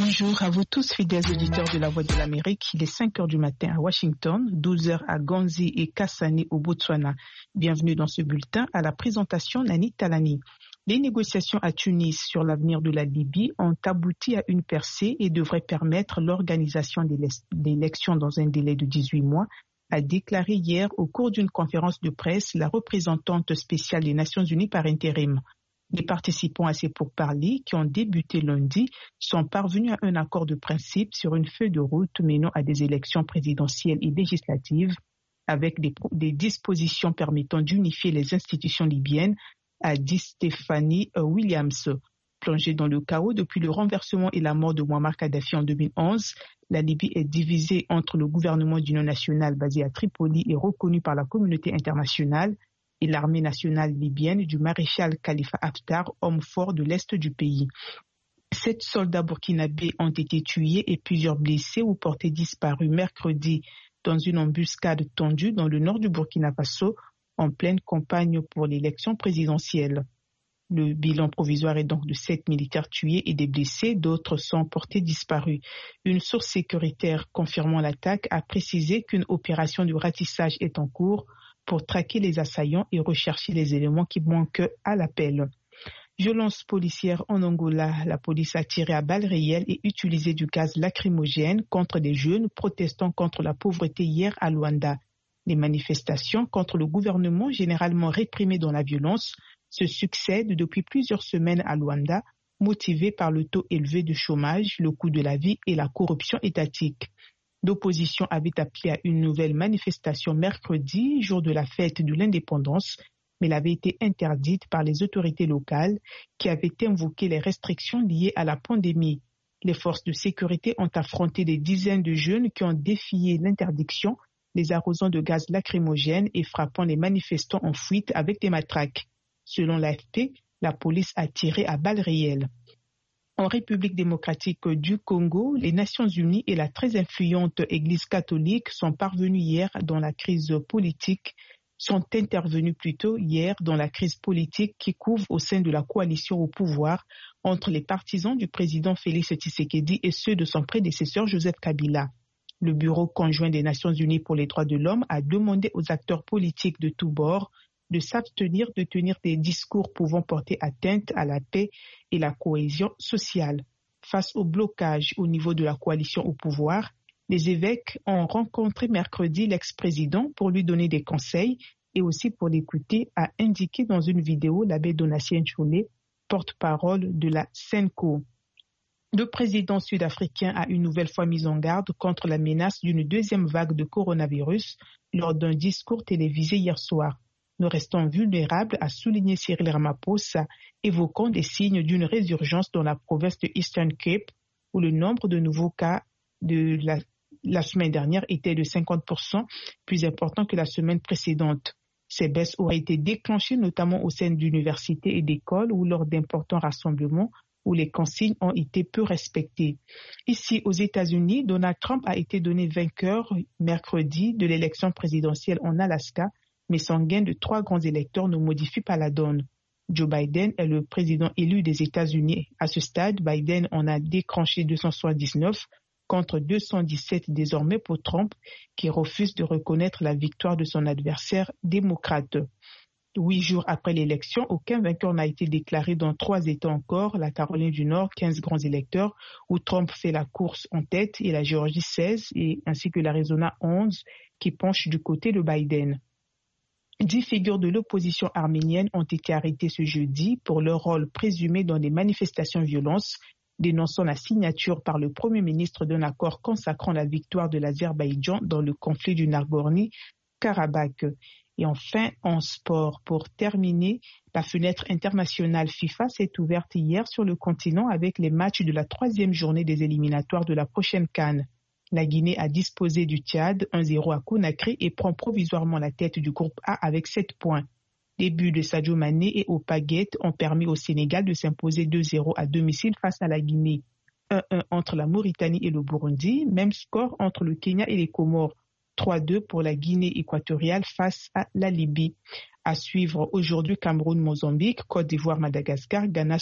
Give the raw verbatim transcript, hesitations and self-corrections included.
Bonjour à vous tous, fidèles auditeurs de la Voix de l'Amérique. Il est cinq heures du matin à Washington, douze heures à Ganzi et Kasane au Botswana. Bienvenue dans ce bulletin. À la présentation, Nani Talani. Les négociations à Tunis sur l'avenir de la Libye ont abouti à une percée et devraient permettre l'organisation d'élections dans un délai de dix-huit mois, a déclaré hier au cours d'une conférence de presse la représentante spéciale des Nations Unies par intérim. Les participants à ces pourparlers, qui ont débuté lundi, sont parvenus à un accord de principe sur une feuille de route menant à des élections présidentielles et législatives, avec des, des dispositions permettant d'unifier les institutions libyennes, a dit Stéphanie Williams. Plongée dans le chaos depuis le renversement et la mort de Muammar Kadhafi en deux mille onze, la Libye est divisée entre le gouvernement d'union nationale basé à Tripoli et reconnu par la communauté internationale, et l'armée nationale libyenne du maréchal Khalifa Haftar, homme fort de l'est du pays. Sept soldats burkinabés ont été tués et plusieurs blessés ou portés disparus mercredi dans une embuscade tendue dans le nord du Burkina Faso en pleine campagne pour l'élection présidentielle. Le bilan provisoire est donc de sept militaires tués et des blessés, d'autres sont portés disparus. Une source sécuritaire confirmant l'attaque a précisé qu'une opération de ratissage est en cours pour traquer les assaillants et rechercher les éléments qui manquent à l'appel. Violence policière en Angola. La police a tiré à balles réelles et utilisé du gaz lacrymogène contre des jeunes protestant contre la pauvreté hier à Luanda. Les manifestations contre le gouvernement, généralement réprimées dans la violence, se succèdent depuis plusieurs semaines à Luanda, motivées par le taux élevé de chômage, le coût de la vie et la corruption étatique. L'opposition avait appelé à une nouvelle manifestation mercredi, jour de la fête de l'indépendance, mais elle avait été interdite par les autorités locales qui avaient invoqué les restrictions liées à la pandémie. Les forces de sécurité ont affronté des dizaines de jeunes qui ont défié l'interdiction, les arrosant de gaz lacrymogène et frappant les manifestants en fuite avec des matraques. Selon l'A F P, la police a tiré à balles réelles. En République démocratique du Congo, les Nations unies et la très influente Église catholique sont parvenues hier dans la crise politique, sont intervenues plutôt hier dans la crise politique qui couvre au sein de la coalition au pouvoir entre les partisans du président Félix Tshisekedi et ceux de son prédécesseur Joseph Kabila. Le Bureau conjoint des Nations unies pour les droits de l'homme a demandé aux acteurs politiques de tous bords de s'abstenir de tenir des discours pouvant porter atteinte à la paix et la cohésion sociale. Face au blocage au niveau de la coalition au pouvoir, les évêques ont rencontré mercredi l'ex-président pour lui donner des conseils et aussi pour l'écouter, a indiqué dans une vidéo l'abbé Donatien Nchole, porte-parole de la SENCO. Le président sud-africain a une nouvelle fois mis en garde contre la menace d'une deuxième vague de coronavirus lors d'un discours télévisé hier soir. Nous restons vulnérables, a souligné Cyril Ramaphosa, évoquant des signes d'une résurgence dans la province de Eastern Cape, où le nombre de nouveaux cas de la, la semaine dernière était de cinquante pour cent, plus important que la semaine précédente. Ces baisses auraient été déclenchées notamment au sein d'universités et d'écoles ou lors d'importants rassemblements où les consignes ont été peu respectées. Ici, aux États-Unis, Donald Trump a été donné vainqueur mercredi de l'élection présidentielle en Alaska, mais son gain de trois grands électeurs ne modifie pas la donne. Joe Biden est le président élu des États-Unis. À ce stade, Biden en a déclenché deux cent soixante-dix-neuf contre deux cent dix-sept désormais pour Trump, qui refuse de reconnaître la victoire de son adversaire démocrate. Huit jours après l'élection, aucun vainqueur n'a été déclaré dans trois États encore, la Caroline du Nord, quinze grands électeurs, où Trump fait la course en tête, et la Géorgie, seize, et ainsi que l'Arizona, onze, qui penche du côté de Biden. Dix figures de l'opposition arménienne ont été arrêtées ce jeudi pour leur rôle présumé dans des manifestations violentes, dénonçant la signature par le Premier ministre d'un accord consacrant la victoire de l'Azerbaïdjan dans le conflit du Nagorno-Karabakh. Et enfin, en sport, pour terminer, la fenêtre internationale FIFA s'est ouverte hier sur le continent avec les matchs de la troisième journée des éliminatoires de la prochaine CAN. La Guinée a disposé du Tchad un zéro à Conakry et prend provisoirement la tête du groupe A avec sept points. Les buts de Sadio Mané et Opaguet ont permis au Sénégal de s'imposer deux zéro à domicile face à la Guinée. un un entre la Mauritanie et le Burundi, même score entre le Kenya et les Comores. trois deux pour la Guinée équatoriale face à la Libye. À suivre aujourd'hui Cameroun-Mozambique, Côte d'Ivoire-Madagascar, Ghana